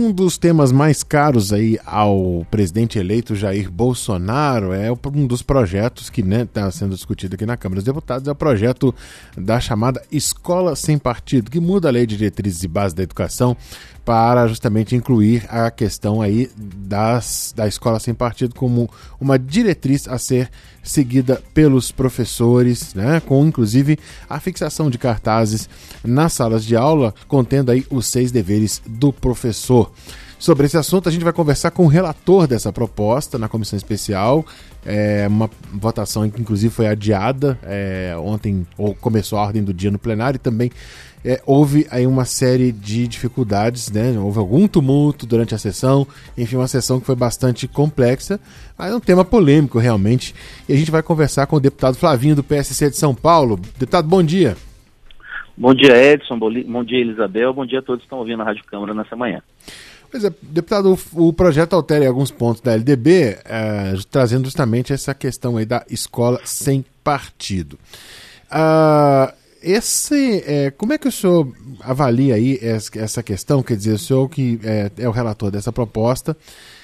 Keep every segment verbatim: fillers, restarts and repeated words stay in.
Um dos temas mais caros aí ao presidente eleito Jair Bolsonaro é um dos projetos que está, né, sendo discutido aqui na Câmara dos Deputados, é o projeto da chamada Escola Sem Partido, que muda a Lei de Diretrizes e Bases da Educação para justamente incluir a questão aí das, da escola sem partido como uma diretriz a ser seguida pelos professores, né, com inclusive a fixação de cartazes nas salas de aula, contendo aí os seis deveres do professor. Sobre esse assunto, a gente vai conversar com o relator dessa proposta na comissão especial, é uma votação que inclusive foi adiada é, ontem, ou começou a ordem do dia no plenário, e também é, houve aí uma série de dificuldades, né? Houve algum tumulto durante a sessão, enfim, uma sessão que foi bastante complexa, mas é um tema polêmico realmente, e a gente vai conversar com o deputado Flavinho do P S C de São Paulo. Deputado, bom dia. Bom dia, Edson, bom dia, Elisabel, bom dia a todos que estão ouvindo a Rádio Câmara nessa manhã. Pois é, deputado, o, o projeto altera alguns pontos da L D B, é, trazendo justamente essa questão aí da escola sem partido. Ah, esse, é, como é que o senhor avalia aí essa questão? Quer dizer, o senhor que é, é o relator dessa proposta,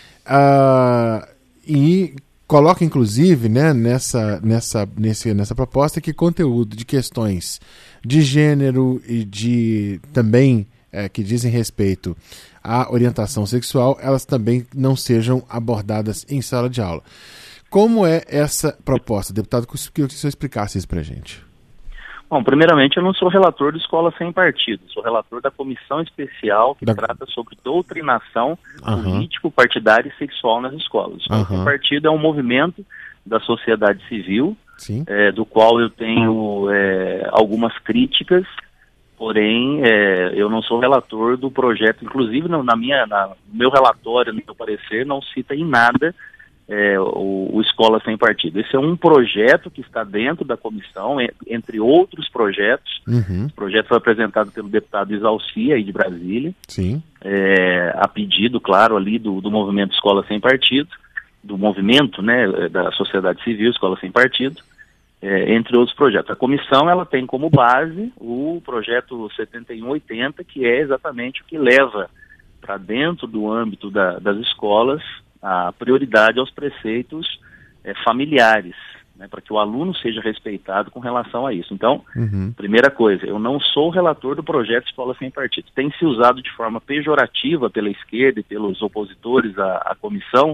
ah, e coloca inclusive, né, nessa, nessa, nesse, nessa proposta que conteúdo de questões de gênero e de também é, que dizem respeito à orientação sexual, elas também não sejam abordadas em sala de aula. Como é essa proposta, deputado? Que o senhor explicasse isso para a gente. Bom, primeiramente, eu não sou relator de Escola Sem Partido, sou relator da comissão especial que da... trata sobre doutrinação uhum. político-partidária e sexual nas escolas. Escola uhum. Sem Partido é um movimento da sociedade civil, é, do qual eu tenho é, algumas críticas, porém, é, eu não sou relator do projeto, inclusive no na minha, na, no meu relatório, no meu parecer, não cita em nada é, o, o Escola Sem Partido. Esse é um projeto que está dentro da comissão, entre outros projetos. Uhum. O projeto foi apresentado pelo deputado Isalci, aí de Brasília, Sim. É, a pedido, claro, ali do, do movimento Escola Sem Partido, do movimento, né, da sociedade civil, Escola Sem Partido, É, entre outros projetos. A comissão ela tem como base o projeto setenta e um oitenta, que é exatamente o que leva para dentro do âmbito da, das escolas a prioridade aos preceitos é, familiares, né, para que o aluno seja respeitado com relação a isso. Então, uhum. primeira coisa, eu não sou relator do projeto Escola Sem Partido. Tem se usado de forma pejorativa pela esquerda e pelos opositores à, à comissão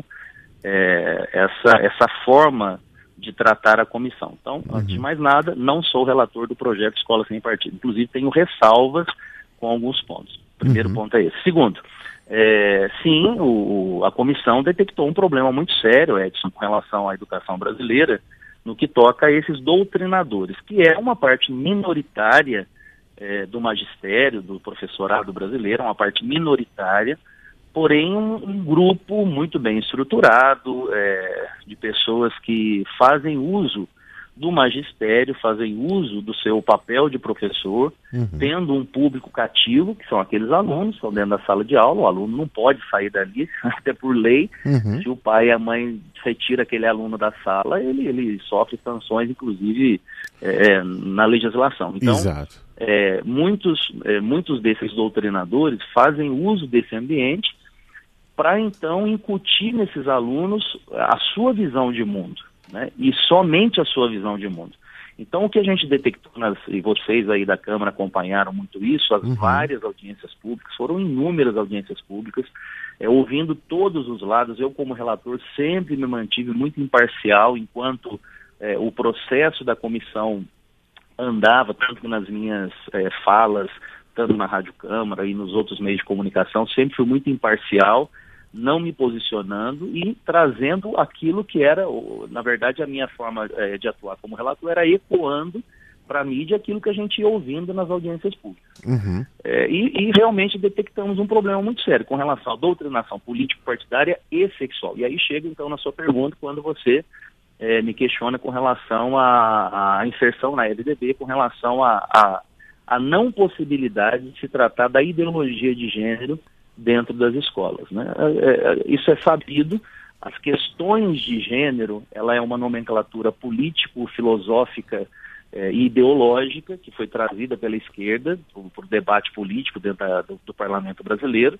é, essa, essa forma de tratar a comissão. Então, uhum. antes de mais nada, não sou relator do projeto Escola Sem Partido. Inclusive, tenho ressalvas com alguns pontos. Primeiro uhum. ponto é esse. Segundo, é, sim, o, a comissão detectou um problema muito sério, Edson, com relação à educação brasileira, no que toca a esses doutrinadores, que é uma parte minoritária é, do magistério, do professorado brasileiro, uma parte minoritária, porém um, um grupo muito bem estruturado, é, de pessoas que fazem uso do magistério, fazem uso do seu papel de professor, uhum. tendo um público cativo, que são aqueles alunos que estão dentro da sala de aula. O aluno não pode sair dali, até por lei. Uhum. Se o pai e a mãe retiram aquele aluno da sala, ele, ele sofre sanções, inclusive, é, na legislação. Então, Exato. É, muitos, é, muitos desses doutrinadores fazem uso desse ambiente para então incutir nesses alunos a sua visão de mundo, né? E somente a sua visão de mundo. Então o que a gente detectou, nas, e vocês aí da Câmara acompanharam muito isso, as uhum. várias audiências públicas, foram inúmeras audiências públicas, é, ouvindo todos os lados. Eu como relator sempre me mantive muito imparcial enquanto é, o processo da comissão andava, tanto nas minhas é, falas, tanto na Rádio Câmara e nos outros meios de comunicação, sempre fui muito imparcial, não me posicionando e trazendo aquilo que era, na verdade, a minha forma é, de atuar como relator era ecoando para a mídia aquilo que a gente ia ouvindo nas audiências públicas. Uhum. É, e, e realmente detectamos um problema muito sério com relação à doutrinação político-partidária e sexual. E aí chega, então, na sua pergunta, quando você é, me questiona com relação à, à inserção na L D B, com relação à a, a, a não possibilidade de se tratar da ideologia de gênero dentro das escolas, né? É, é, isso é sabido. As questões de gênero, ela é uma nomenclatura político-filosófica é, e ideológica que foi trazida pela esquerda para o debate político dentro da, do, do parlamento brasileiro.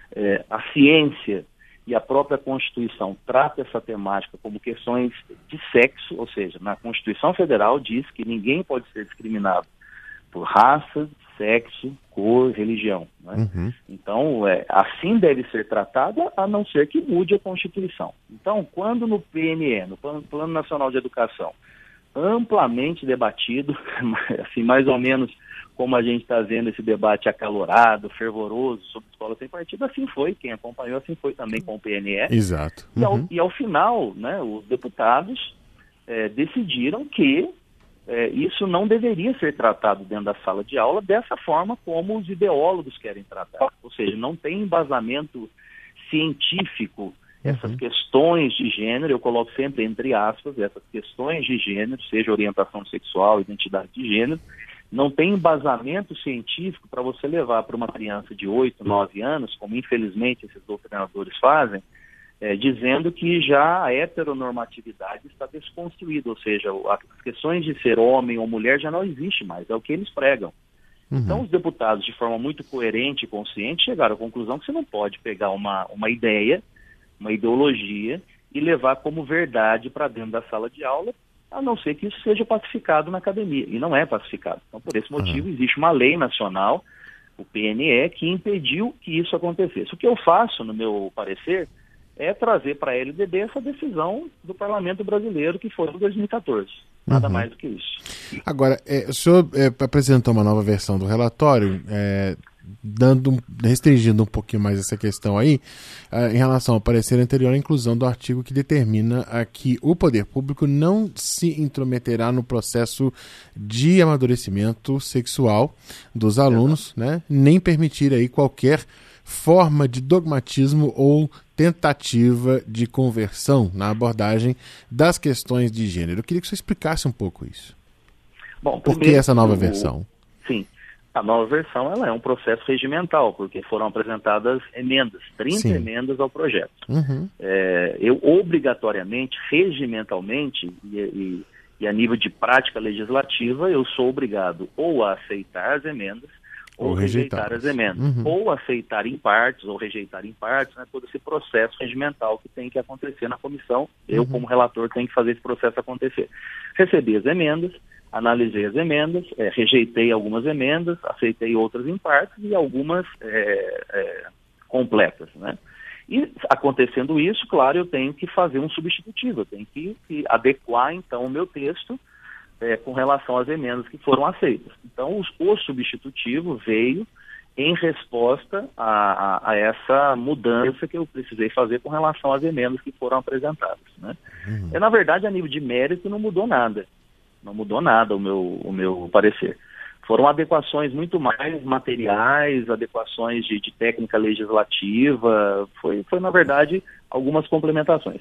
é, a ciência e a própria Constituição trata essa temática como questões de sexo, ou seja, na Constituição Federal diz que ninguém pode ser discriminado por raça, sexo, cor, religião. Né? Uhum. Então, é, assim deve ser tratada, a não ser que mude a Constituição. Então, quando no P N E, no Plano Nacional de Educação, amplamente debatido, assim, mais ou menos como a gente está vendo esse debate acalorado, fervoroso sobre escola sem partido, assim foi, quem acompanhou assim foi também com o P N E. Exato. Uhum. E, ao, e ao final, né, os deputados é, decidiram que é, isso não deveria ser tratado dentro da sala de aula dessa forma como os ideólogos querem tratar. Ou seja, não tem embasamento científico. Essas uhum. questões de gênero, eu coloco sempre entre aspas, essas questões de gênero, seja orientação sexual, identidade de gênero, não tem embasamento científico para você levar para uma criança de oito, nove anos, como infelizmente esses doutrinadores fazem, é, dizendo que já a heteronormatividade está desconstruída, ou seja, as questões de ser homem ou mulher já não existe mais, é o que eles pregam. Uhum. Então os deputados, de forma muito coerente e consciente, chegaram à conclusão que você não pode pegar uma, uma ideia, uma ideologia e levar como verdade para dentro da sala de aula, a não ser que isso seja pacificado na academia, e não é pacificado. Então, por esse motivo, uhum. existe uma lei nacional, o P N E, que impediu que isso acontecesse. O que eu faço, no meu parecer, é trazer para a L D B essa decisão do Parlamento Brasileiro, que foi em dois mil e quatorze. Nada uhum. mais do que isso. Agora, é, o senhor é, apresentou uma nova versão do relatório, é, dando, restringindo um pouquinho mais essa questão aí, uh, em relação ao parecer anterior à inclusão do artigo que determina uh, que o poder público não se intrometerá no processo de amadurecimento sexual dos alunos, né, nem permitir aí qualquer forma de dogmatismo ou tentativa de conversão na abordagem das questões de gênero. Eu queria que você explicasse um pouco isso. Bom, Por que essa nova versão? Sim. A nova versão ela é um processo regimental, porque foram apresentadas emendas, trinta Sim. emendas ao projeto. Uhum. É, eu, obrigatoriamente, regimentalmente, e, e, e a nível de prática legislativa, eu sou obrigado ou a aceitar as emendas, ou, ou rejeitar as emendas. Uhum. Ou aceitar em partes, ou rejeitar em partes, né, todo esse processo regimental que tem que acontecer na comissão. Eu, uhum. como relator, tenho que fazer esse processo acontecer. Recebi as emendas, analisei as emendas, é, rejeitei algumas emendas, aceitei outras em partes e algumas é, é, completas, né? E acontecendo isso, claro, eu tenho que fazer um substitutivo, eu tenho que, que adequar, então, o meu texto é, com relação às emendas que foram aceitas. Então, os, o substitutivo veio em resposta a, a, a essa mudança que eu precisei fazer com relação às emendas que foram apresentadas, né? Uhum. É, na verdade, a nível de mérito não mudou nada. Não mudou nada o meu, o meu parecer. Foram adequações muito mais materiais, adequações de, de técnica legislativa, foi, foi, na verdade, algumas complementações.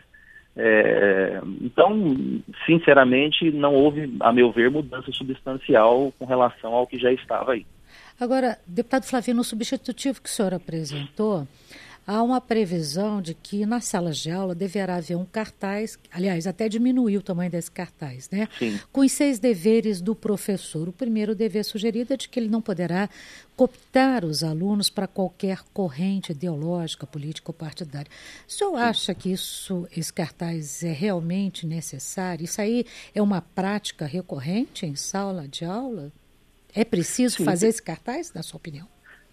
É, então, sinceramente, não houve, a meu ver, mudança substancial com relação ao que já estava aí. Agora, deputado Flavio, no substitutivo que o senhor apresentou, há uma previsão de que nas salas de aula deverá haver um cartaz, aliás, até diminuir o tamanho desse cartaz, né? Sim. Com os seis deveres do professor. O primeiro dever sugerido é de que ele não poderá cooptar os alunos para qualquer corrente ideológica, política ou partidária. O senhor Sim. acha que isso, esse cartaz é realmente necessário? Isso aí é uma prática recorrente em sala de aula? É preciso Sim. fazer esse cartaz, na sua opinião?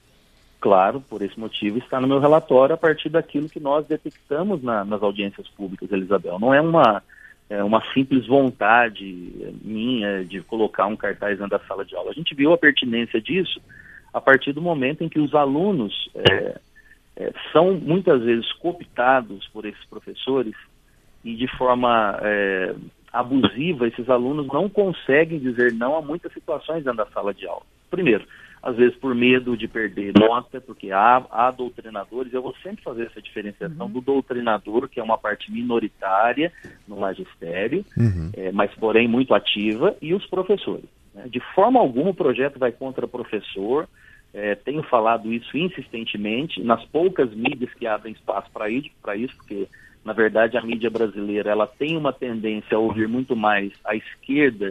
Claro, por esse motivo está no meu relatório a partir daquilo que nós detectamos na, nas audiências públicas, Elisabel. Não é uma, é uma simples vontade minha de colocar um cartaz dentro da sala de aula. A gente viu a pertinência disso a partir do momento em que os alunos é, é, são muitas vezes cooptados por esses professores e de forma é, abusiva esses alunos não conseguem dizer não a muitas situações dentro da sala de aula. Primeiro, às vezes por medo de perder nota, porque há, há doutrinadores, eu vou sempre fazer essa diferenciação uhum. do doutrinador, que é uma parte minoritária no magistério, uhum. é, mas porém muito ativa, e os professores. Né? De forma alguma o projeto vai contra o professor, é, tenho falado isso insistentemente, nas poucas mídias que abrem espaço para isso, isso, porque na verdade a mídia brasileira ela tem uma tendência a ouvir muito mais a esquerda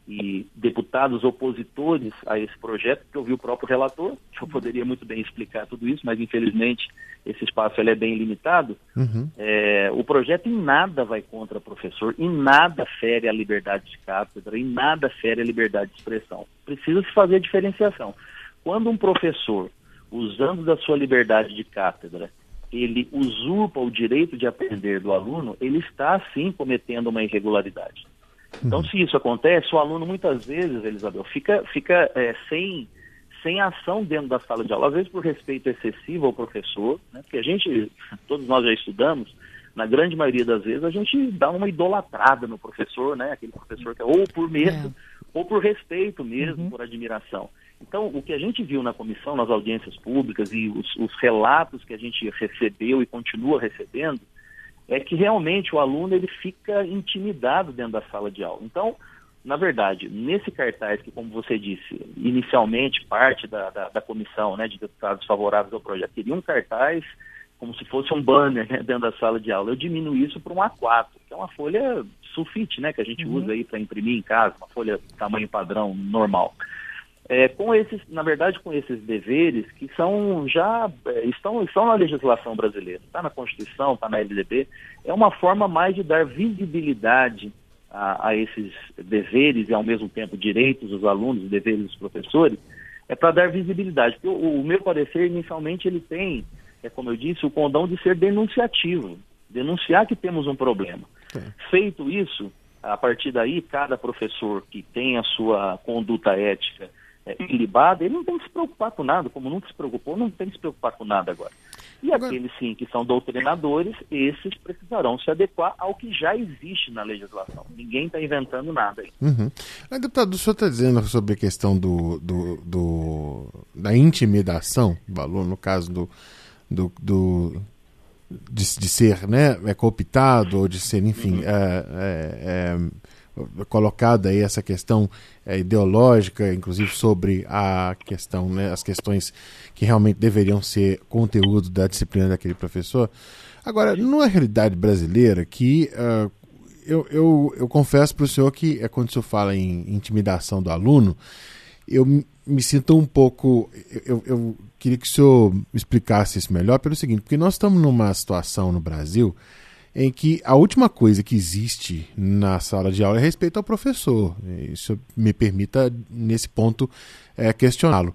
e deputados opositores a esse projeto, que eu vi o próprio relator, que eu poderia muito bem explicar tudo isso, mas infelizmente esse espaço ele é bem limitado. Uhum. É, o projeto em nada vai contra o professor, em nada fere a liberdade de cátedra, em nada fere a liberdade de expressão. Precisa-se fazer a diferenciação. Quando um professor, usando da sua liberdade de cátedra, ele usurpa o direito de aprender do aluno, ele está sim cometendo uma irregularidade. Então, se isso acontece, o aluno muitas vezes, Elisabel, fica, fica é, sem, sem ação dentro da sala de aula, às vezes por respeito excessivo ao professor, né? Porque a gente, todos nós já estudamos, na grande maioria das vezes a gente dá uma idolatrada no professor, né? Aquele professor que é ou por medo, é. ou por respeito mesmo, uhum. por admiração. Então, o que a gente viu na comissão, nas audiências públicas e os, os relatos que a gente recebeu e continua recebendo, é que realmente o aluno ele fica intimidado dentro da sala de aula. Então, na verdade, nesse cartaz que, como você disse, inicialmente parte da, da, da comissão, né, de deputados favoráveis ao projeto, queria um cartaz como se fosse um banner, né, dentro da sala de aula. Eu diminuo isso para um A quatro, que é uma folha sulfite, né, que a gente uhum. usa aí para imprimir em casa, uma folha tamanho padrão normal. É, com esses, na verdade, com esses deveres que são já é, estão, estão na legislação brasileira, está na Constituição, está na L D B, é uma forma mais de dar visibilidade a, a esses deveres e, ao mesmo tempo, direitos dos alunos, deveres dos professores, é para dar visibilidade. Porque o, o meu parecer, inicialmente, ele tem, é como eu disse, o condão de ser denunciativo, denunciar que temos um problema. É. Feito isso, a partir daí, cada professor que tem a sua conduta ética ilibada, ele não tem que se preocupar com nada, como nunca se preocupou, não tem que se preocupar com nada agora. E agora, aqueles, sim, que são doutrinadores, esses precisarão se adequar ao que já existe na legislação. Ninguém está inventando nada aí. Uhum. Mas, deputado, o senhor está dizendo sobre a questão do, do, do, da intimidação do aluno, no caso do, do, do de, de ser, né, é, cooptado ou de ser, enfim, uhum. é, é, é, colocada aí essa questão é, ideológica, inclusive sobre a questão, né, as questões que realmente deveriam ser conteúdo da disciplina daquele professor. Agora, numa realidade brasileira que uh, eu, eu, eu confesso para o senhor que é quando o senhor fala em intimidação do aluno, eu me sinto um pouco... Eu, eu queria que o senhor me explicasse isso melhor pelo seguinte, porque nós estamos numa situação no Brasil em que a última coisa que existe na sala de aula é respeito ao professor. Isso me permita, nesse ponto, é, questioná-lo.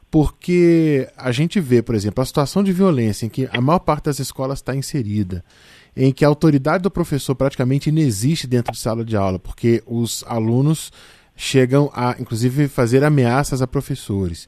Porque a gente vê, por exemplo, a situação de violência em que a maior parte das escolas está inserida, em que a autoridade do professor praticamente inexiste dentro de sala de aula, porque os alunos chegam a, inclusive, fazer ameaças a professores.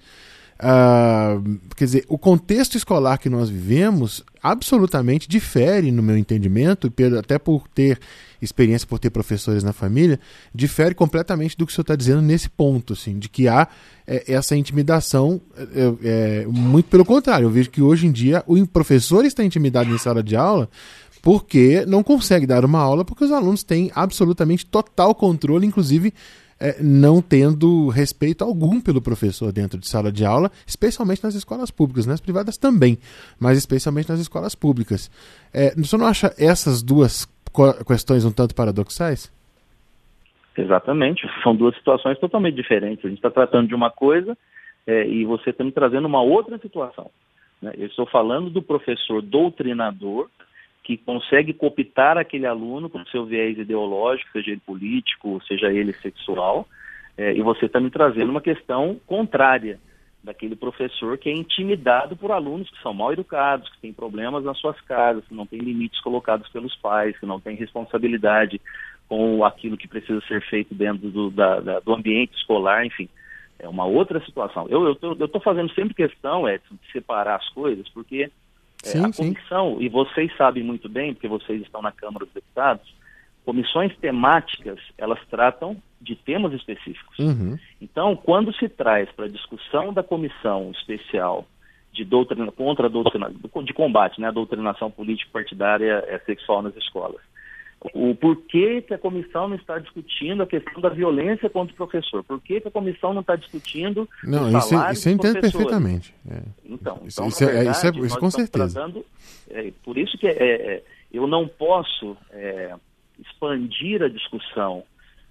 Uh, quer dizer, o contexto escolar que nós vivemos absolutamente difere, no meu entendimento, até por ter experiência, por ter professores na família, difere completamente do que o senhor está dizendo nesse ponto, assim, de que há é, essa intimidação, é, é, muito pelo contrário. Eu vejo que hoje em dia o professor está intimidado em sala de aula porque não consegue dar uma aula, porque os alunos têm absolutamente total controle, inclusive É, não tendo respeito algum pelo professor dentro de sala de aula, especialmente nas escolas públicas, nas privadas também, mas especialmente nas escolas públicas. É, o senhor não acha essas duas co- questões um tanto paradoxais? Exatamente, são duas situações totalmente diferentes. A gente está tratando de uma coisa é, e você está me trazendo uma outra situação, né? Eu estou falando do professor doutrinador, que consegue cooptar aquele aluno com o seu viés ideológico, seja ele político, seja ele sexual, é, e você está me trazendo uma questão contrária daquele professor que é intimidado por alunos que são mal educados, que têm problemas nas suas casas, que não têm limites colocados pelos pais, que não têm responsabilidade com aquilo que precisa ser feito dentro do, da, da, do ambiente escolar, enfim. É uma outra situação. Eu estou fazendo sempre questão, Edson, de separar as coisas, porque... Sim, a comissão, sim. E vocês sabem muito bem, porque vocês estão na Câmara dos Deputados, comissões temáticas, elas tratam de temas específicos. Uhum. Então, quando se traz para a discussão da comissão especial de doutrina, contra a doutrina, de combate, né, a doutrinação político-partidária é, sexual nas escolas, o porquê que a comissão não está discutindo a questão da violência contra o professor? Por que que a comissão não está discutindo não, o salário isso, isso eu entendo perfeitamente. É. Então, isso, então isso, na verdade, isso, é, isso com certeza. Tratando, é, por isso que é, é, eu não posso é, expandir a discussão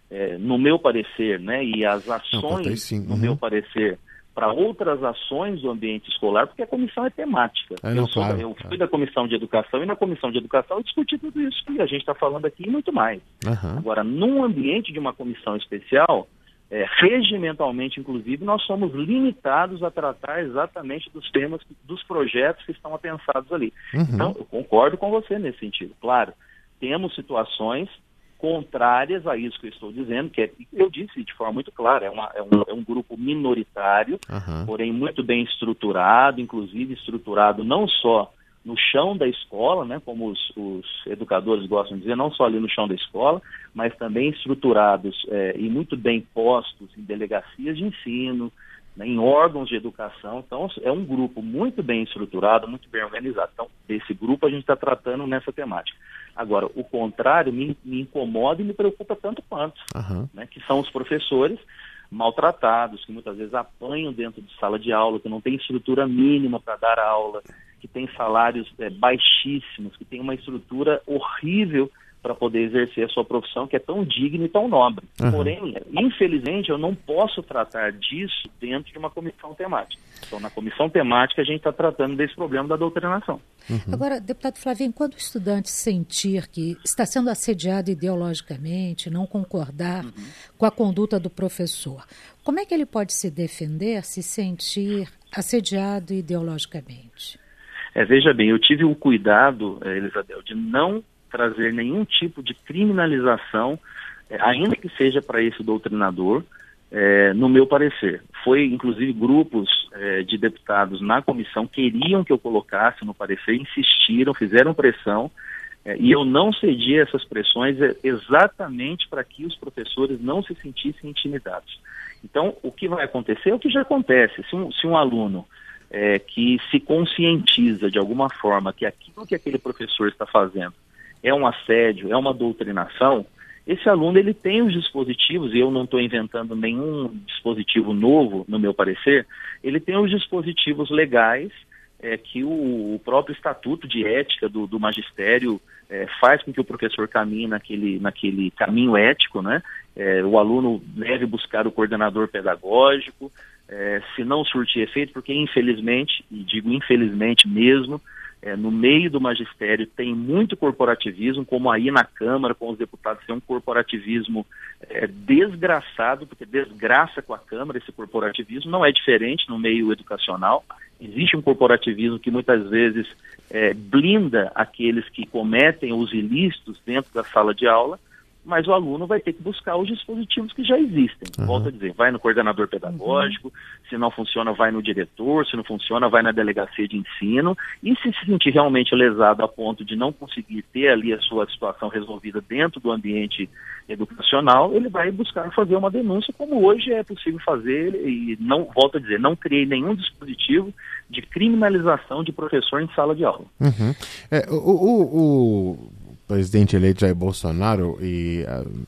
é, no meu parecer, né, e as ações, não, no uhum. meu parecer, para outras ações do ambiente escolar, porque a comissão é temática. É, não, eu, sou, claro, eu fui claro. da Comissão de Educação, e na Comissão de Educação eu discuti tudo isso que a gente está falando aqui e muito mais. Uhum. Agora, num ambiente de uma comissão especial, é, regimentalmente, inclusive, nós somos limitados a tratar exatamente dos temas, dos projetos que estão apensados ali. Uhum. Então, eu concordo com você nesse sentido. Claro, temos situações contrárias a isso que eu estou dizendo, que é, eu disse de forma muito clara, é, uma, é, um, é um grupo minoritário, uhum. porém muito bem estruturado, inclusive estruturado não só no chão da escola, né, como os, os educadores gostam de dizer, não só ali no chão da escola, mas também estruturados é, e muito bem postos em delegacias de ensino, né, em órgãos de educação. Então, é um grupo muito bem estruturado, muito bem organizado. Então, desse grupo a gente está tratando nessa temática. Agora, o contrário me, me incomoda e me preocupa tanto quanto, uhum. né, que são os professores maltratados, que muitas vezes apanham dentro de sala de aula, que não tem estrutura mínima para dar aula, que tem salários é, baixíssimos, que tem uma estrutura horrível para poder exercer a sua profissão, que é tão digna e tão nobre. Uhum. Porém, infelizmente, eu não posso tratar disso dentro de uma comissão temática. Então, na comissão temática, a gente está tratando desse problema da doutrinação. Uhum. Agora, deputado Flavinho, quando o estudante sentir que está sendo assediado ideologicamente, não concordar uhum. com a conduta do professor, como é que ele pode se defender se sentir assediado ideologicamente? É, veja bem, eu tive o cuidado, Elisabel, de não trazer nenhum tipo de criminalização, é, ainda que seja para esse doutrinador, é, no meu parecer. Foi, inclusive, grupos é, de deputados na comissão queriam que eu colocasse no parecer, insistiram, fizeram pressão, é, e eu não cedi a essas pressões é, exatamente para que os professores não se sentissem intimidados. Então, o que vai acontecer é o que já acontece. Se um, se um aluno é, que se conscientiza de alguma forma que aquilo que aquele professor está fazendo é um assédio, é uma doutrinação, esse aluno ele tem os dispositivos, e eu não estou inventando nenhum dispositivo novo, no meu parecer, ele tem os dispositivos legais é, que o, o próprio Estatuto de Ética do, do Magistério é, faz com que o professor caminhe naquele, naquele caminho ético, né? É, o aluno deve buscar o coordenador pedagógico, é, se não surtir efeito, porque infelizmente, e digo infelizmente mesmo, É, no meio do magistério tem muito corporativismo, como aí na Câmara, com os deputados, tem um corporativismo é, desgraçado, porque desgraça com a Câmara esse corporativismo, não é diferente no meio educacional. Existe um corporativismo que muitas vezes é, blinda aqueles que cometem os ilícitos dentro da sala de aula, mas o aluno vai ter que buscar os dispositivos que já existem. Uhum. Volto a dizer, vai no coordenador pedagógico, uhum. se não funciona, vai no diretor, se não funciona, vai na delegacia de ensino, e se se sentir realmente lesado a ponto de não conseguir ter ali a sua situação resolvida dentro do ambiente educacional, ele vai buscar fazer uma denúncia, como hoje é possível fazer, e não, volto a dizer, não criei nenhum dispositivo de criminalização de professor em sala de aula. Uhum. É, o... o, o... O presidente eleito Jair Bolsonaro e,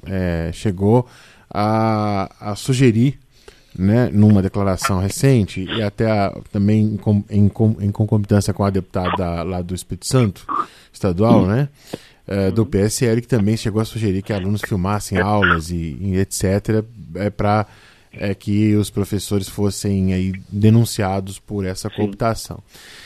é, chegou a, a sugerir, né, numa declaração recente, e até a, também em, em, em concomitância com a deputada lá do Espírito Santo, estadual, né, é, do P S L, que também chegou a sugerir que alunos filmassem aulas e, e etcétera, é, para é, que os professores fossem aí, denunciados por essa cooptação.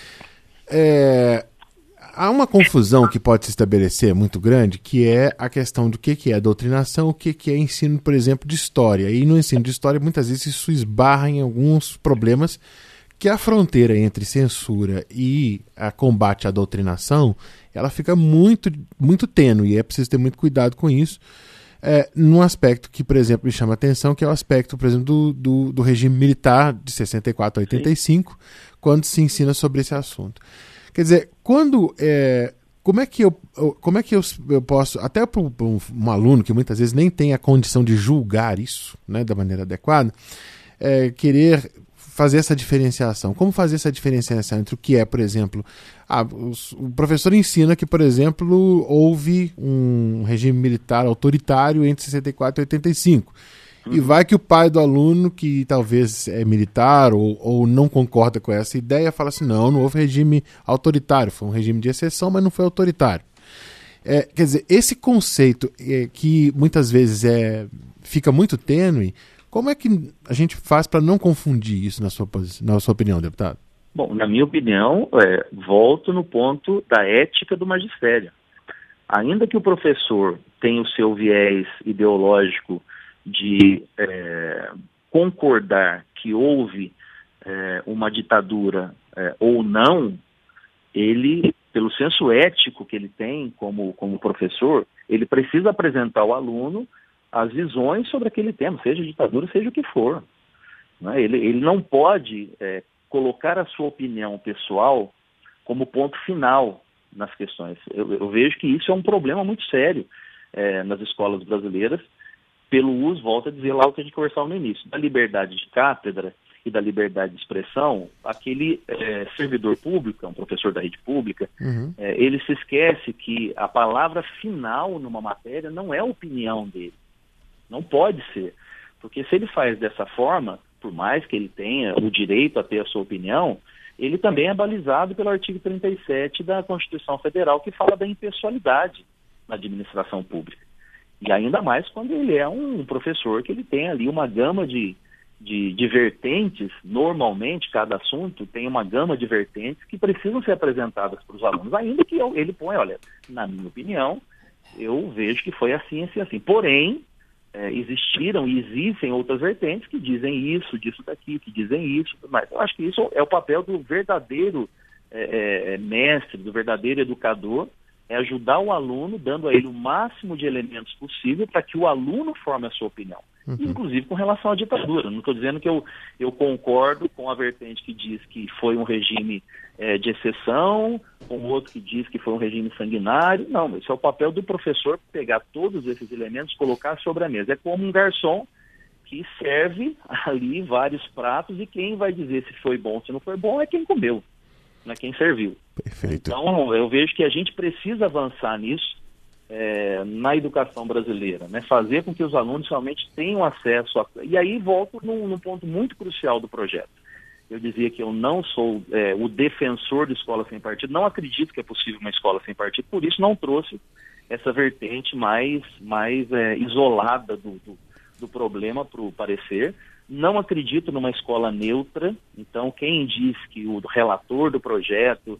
É... Há uma confusão que pode se estabelecer muito grande, que é a questão do que, que é doutrinação, o que, que é ensino, por exemplo, de história. E no ensino de história, muitas vezes, isso esbarra em alguns problemas que a fronteira entre censura e a combate à doutrinação, ela fica muito, muito tênue, e é preciso ter muito cuidado com isso, é, num aspecto que, por exemplo, me chama a atenção, que é o aspecto, por exemplo, do, do, do regime militar de sessenta e quatro a oitenta e cinco, Sim. quando se ensina sobre esse assunto. Quer dizer, quando, é, como é que eu, como é que eu, eu posso, até para um, um aluno que muitas vezes nem tem a condição de julgar isso, né, da maneira adequada, é, querer fazer essa diferenciação. Como fazer essa diferenciação entre o que é, por exemplo, ah, os, o professor ensina que, por exemplo, houve um regime militar autoritário entre sessenta e quatro e oitenta e cinco. E vai que o pai do aluno, que talvez é militar ou, ou não concorda com essa ideia, fala assim, não, não houve regime autoritário, foi um regime de exceção, mas não foi autoritário. É, quer dizer, esse conceito é, que muitas vezes é, fica muito tênue. Como é que a gente faz para não confundir isso na sua, na sua opinião, deputado? Bom, na minha opinião, é, volto no ponto da ética do magistério. Ainda que o professor tenha o seu viés ideológico de é, concordar que houve é, uma ditadura é, ou não, ele, pelo senso ético que ele tem como, como professor, ele precisa apresentar ao aluno as visões sobre aquele tema, seja ditadura, seja o que for. Né? Ele, ele não pode é, colocar a sua opinião pessoal como ponto final nas questões. Eu, eu vejo que isso é um problema muito sério é, nas escolas brasileiras, pelo uso, volto a dizer lá o que a gente conversava no início, da liberdade de cátedra e da liberdade de expressão. Aquele é, servidor público, um professor da rede pública, uhum. é, ele se esquece que a palavra final numa matéria não é a opinião dele. Não pode ser. Porque se ele faz dessa forma, por mais que ele tenha o direito a ter a sua opinião, ele também é balizado pelo artigo trinta e sete da Constituição Federal, que fala da impessoalidade na administração pública. E ainda mais quando ele é um professor que ele tem ali uma gama de, de, de vertentes, normalmente cada assunto tem uma gama de vertentes que precisam ser apresentadas para os alunos, ainda que eu, ele põe, olha, na minha opinião, eu vejo que foi assim, assim, assim. Porém, é, existiram e existem outras vertentes que dizem isso, disso daqui, que dizem isso, mas eu acho que isso é o papel do verdadeiro é, é, mestre, do verdadeiro educador, é ajudar o aluno, dando a ele o máximo de elementos possível para que o aluno forme a sua opinião. Uhum. Inclusive com relação à ditadura. Não estou dizendo que eu, eu concordo com a vertente que diz que foi um regime é, de exceção, com o outro que diz que foi um regime sanguinário. Não, esse é o papel do professor, pegar todos esses elementos e colocar sobre a mesa. É como um garçom que serve ali vários pratos e quem vai dizer se foi bom ou se não foi bom é quem comeu, não é quem serviu. Perfeito. Então, eu vejo que a gente precisa avançar nisso é, na educação brasileira, né? Fazer com que os alunos realmente tenham acesso a... E aí volto num, num ponto muito crucial do projeto. Eu dizia que eu não sou é, o defensor de escola sem partido, não acredito que é possível uma escola sem partido, por isso não trouxe essa vertente mais, mais é, isolada do, do, do problema para o parecer. Não acredito numa escola neutra, então quem diz que o relator do projeto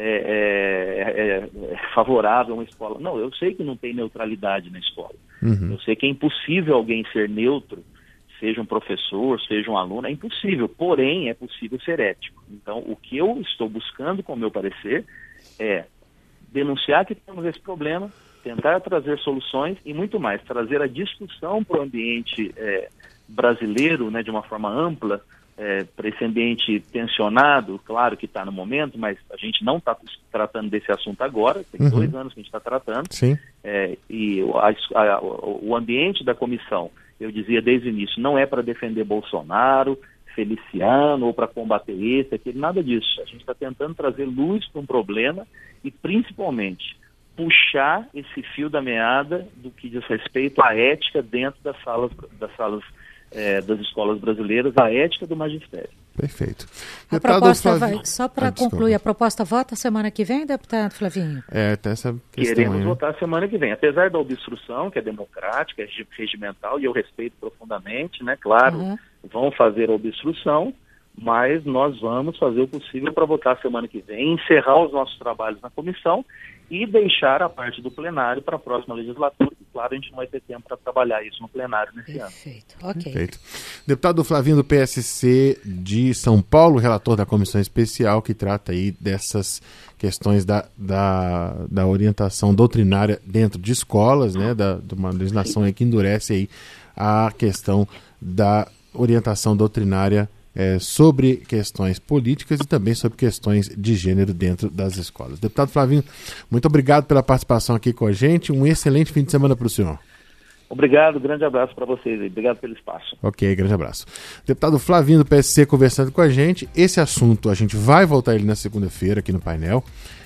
é, é, é, é favorável a uma escola... Não, eu sei que não tem neutralidade na escola. Uhum. Eu sei que é impossível alguém ser neutro, seja um professor, seja um aluno, é impossível, porém é possível ser ético. Então, o que eu estou buscando, com o meu parecer, é denunciar que temos esse problema, tentar trazer soluções e muito mais, trazer a discussão para o ambiente é, brasileiro, né, de uma forma ampla, é, para esse ambiente tensionado, claro que está no momento, mas a gente não está tratando desse assunto agora, tem uhum. dois anos que a gente está tratando, Sim. É, e a, a, o ambiente da comissão, eu dizia desde o início, não é para defender Bolsonaro, Feliciano, ou para combater esse, aquele, nada disso. A gente está tentando trazer luz para um problema e, principalmente, puxar esse fio da meada do que diz respeito à ética dentro das salas, das salas é, das escolas brasileiras, a ética do magistério. Perfeito. A deputado proposta Flavinho... vai, só para ah, concluir, a proposta vota semana que vem, deputado Flavinho? É, até essa questão. Queremos aí, né? votar semana que vem. Apesar da obstrução, que é democrática, é regimental, e eu respeito profundamente, né? Claro, uhum. vão fazer a obstrução, mas nós vamos fazer o possível para votar semana que vem, encerrar os nossos trabalhos na comissão e deixar a parte do plenário para a próxima legislatura. E, claro, a gente não vai ter tempo para trabalhar isso no plenário nesse Perfeito. ano. Ok. Perfeito. Deputado Flavinho do P S C de São Paulo, relator da comissão especial que trata aí dessas questões da, da, da orientação doutrinária dentro de escolas, né, da, de uma legislação aí que endurece aí a questão da orientação doutrinária É, sobre questões políticas e também sobre questões de gênero dentro das escolas. Deputado Flavinho, muito obrigado pela participação aqui com a gente. Um excelente fim de semana para o senhor. Obrigado, grande abraço para vocês. Obrigado pelo espaço. Ok, grande abraço. Deputado Flavinho do P S C conversando com a gente. Esse assunto a gente vai voltar ele na segunda-feira aqui no painel.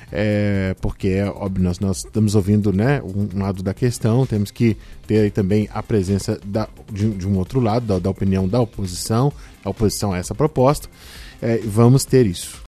É, porque é óbvio, nós, nós estamos ouvindo, né, um lado da questão, temos que ter aí também a presença da, de, de um outro lado, da, da opinião da oposição, a oposição a essa proposta, é, vamos ter isso.